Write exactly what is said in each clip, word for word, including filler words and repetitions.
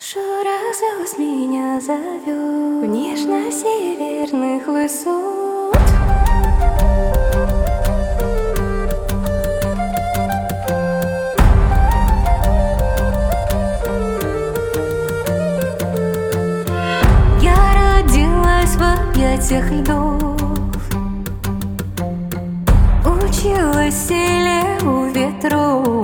Душу развез, меня зовет в нежно-северных высот. Я родилась в объятиях льдов, училась силе у ветров,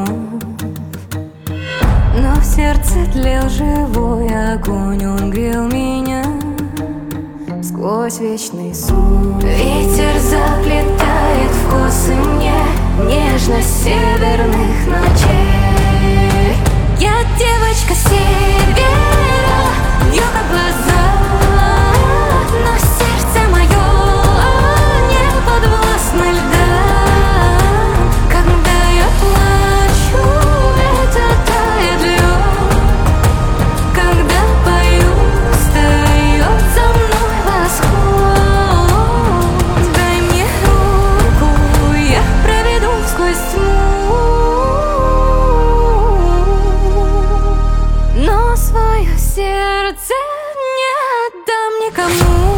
но в сердце тлел живой огонь, он грел меня сквозь вечный сон. Ветер заплетает в косы мне нежность северных ночей. Я девочка севера, в ее глазах, но сердце мое не подвластно льдам. Когда я плачу, это тает лед. Когда пою, встает за мной восход. Дай мне руку, я проведу сквозь тьму, но свое сердце не отдам никому.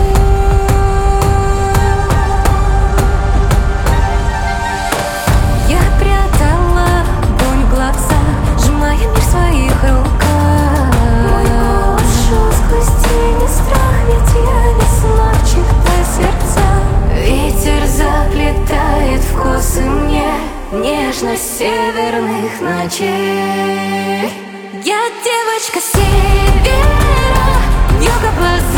Я прятала огонь в глазах, сжимая мир в своих руках. Мой голос шел сквозь тени, страх, ведь я несла в чьих-то сердцах. Ветер заплетает в косы мне нежность северных ночей. Я девочка севера, в ее глазах.